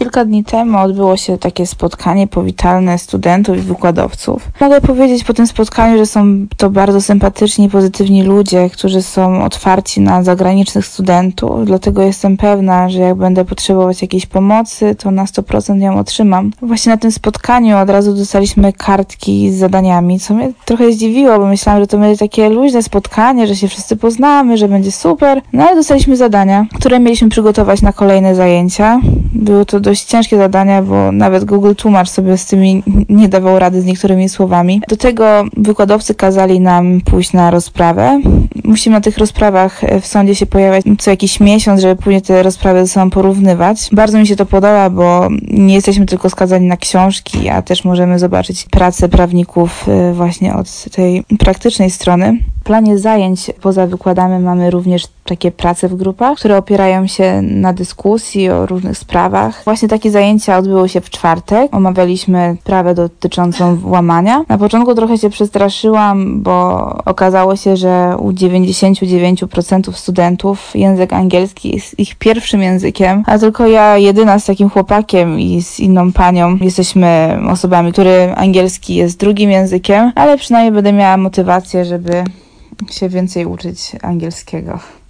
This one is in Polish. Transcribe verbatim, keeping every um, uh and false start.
kilka dni temu odbyło się takie spotkanie powitalne studentów i wykładowców. Mogę powiedzieć po tym spotkaniu, że są to bardzo sympatyczni i pozytywni ludzie, którzy są otwarci na zagranicznych studentów, dlatego jestem pewna, że jak będę potrzebować jakiejś pomocy, to na sto procent ją otrzymam. Właśnie na tym spotkaniu od razu dostaliśmy kartki z zadaniami, co mnie trochę zdziwiło, bo myślałam, że to będzie takie luźne spotkanie, że się wszyscy poznamy, że będzie super. No ale dostaliśmy zadania, które mieliśmy przygotować na kolejne zajęcia. Były to dość ciężkie zadania, bo nawet Google Tłumacz sobie z tymi nie dawał rady z niektórymi słowami. Do tego wykładowcy kazali nam pójść na rozprawę. Musimy na tych rozprawach w sądzie się pojawiać co jakiś miesiąc, żeby później te rozprawy ze sobą porównywać. Bardzo mi się to podoba, bo nie jesteśmy tylko skazani na książki, a też możemy zobaczyć pracę prawników właśnie od tej praktycznej strony. W planie zajęć poza wykładami mamy również takie prace w grupach, które opierają się na dyskusji o różnych sprawach. Właśnie takie zajęcia odbyły się w czwartek. Omawialiśmy sprawę dotyczącą włamania. Na początku trochę się przestraszyłam, bo okazało się, że u dziewięćdziesiąt dziewięć procent studentów język angielski jest ich pierwszym językiem, a tylko ja jedyna z takim chłopakiem i z inną panią jesteśmy osobami, którym angielski jest drugim językiem, ale przynajmniej będę miała motywację, żeby się więcej uczyć angielskiego.